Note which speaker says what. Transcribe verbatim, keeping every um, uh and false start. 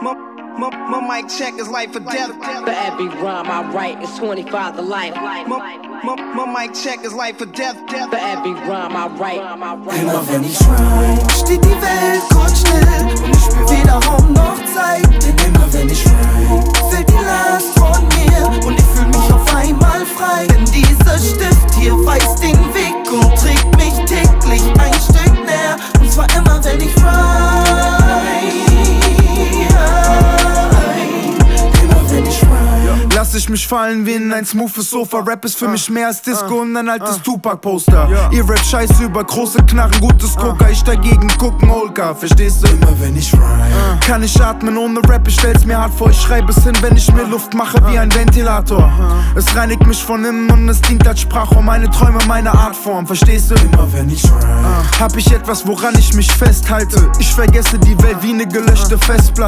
Speaker 1: My, my mic check is life or death.
Speaker 2: For every rhyme I write, it's twenty-five to life.
Speaker 1: My, my, my mic check is life or death.
Speaker 2: For every rhyme I write.
Speaker 3: Immer wenn ich rhyme, steht die Welt kurz still und ich spür weder Raum noch Zeit. Denn immer wenn ich rhyme, fällt die Last von mir und ich fühl mich auf einmal frei. Denn dieser Stift hier weiß den Weg und trägt mich täglich ein Stück näher. Und zwar immer wenn ich rhyme.
Speaker 4: Lass ich mich fallen wie in ein smoothes Sofa. Rap ist für mich mehr als Disco und ein altes Tupac-Poster. Ihr Rap scheiße über große Knarren, gutes Coca. Ich dagegen gucken Olka, verstehst du?
Speaker 3: Immer wenn ich rhyme,
Speaker 4: kann ich atmen ohne Rap, ich stell's mir hart vor. Ich schreibe es hin, wenn ich mir Luft mache wie ein Ventilator. Es reinigt mich von innen und es dient als Sprachrohr. Meine Träume, meine Artform, verstehst du?
Speaker 3: Immer wenn ich rhyme,
Speaker 4: hab ich etwas, woran ich mich festhalte. Ich vergesse die Welt wie ne gelöschte Festplatte.